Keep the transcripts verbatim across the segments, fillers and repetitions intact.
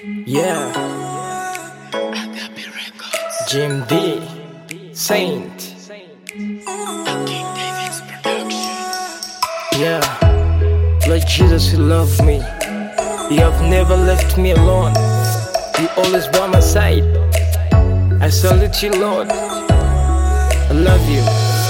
Yeah, Jim D, Saint. Yeah, Lord Jesus, you love me. You have never left me alone. You always by my side. I salute you, Lord. I love you.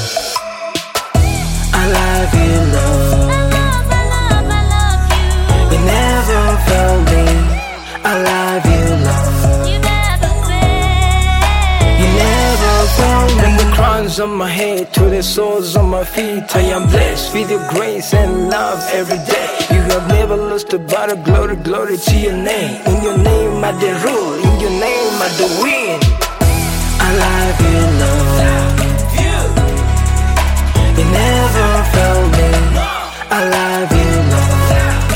I love you, Lord. I love, I love, I love You never failed me. I love you, Lord. you. You never fail. You never failed From me. the crowns on my head to the soles on my feet, I am blessed with your grace and love every day. You have never lost a battle. Glory, glory to your name. In your name I do rule. In your name I do win. I love you, Lord. You never failed me. I love you, Lord.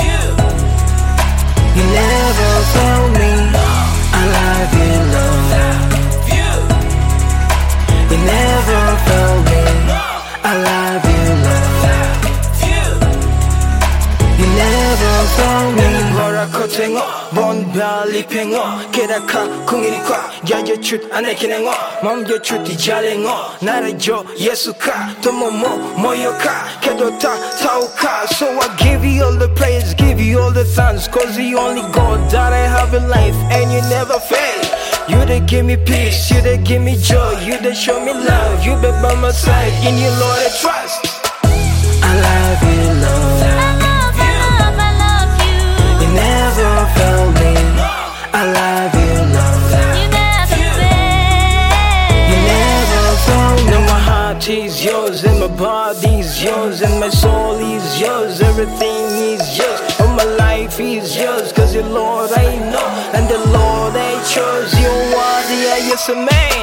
You never failed me. I love you, Lord. You never failed me. I love you, Lord. You never failed me. Gora kotengo, bon bali pengo, kedaka kungirikwa, yayo chut anekinengo, mom yo chuti jalengo, narajo yesuka, tomomo moyoka, kedota tauka. So I give you all the praise, give you all the thanks, cause the only God that I have in life, and you never fail. You that give me peace, you that give me joy, you that show me love, you be by my side, in you Lord I trust. I love you, Lord. I love, I love, I love you. You never failed me. I love you, Lord. You never fail. You never failed me. Now my heart is yours, and my body is yours, and my soul is yours, everything is yours, all my life is yours, cause the Lord I know, and the Lord I chose, you are the yes man.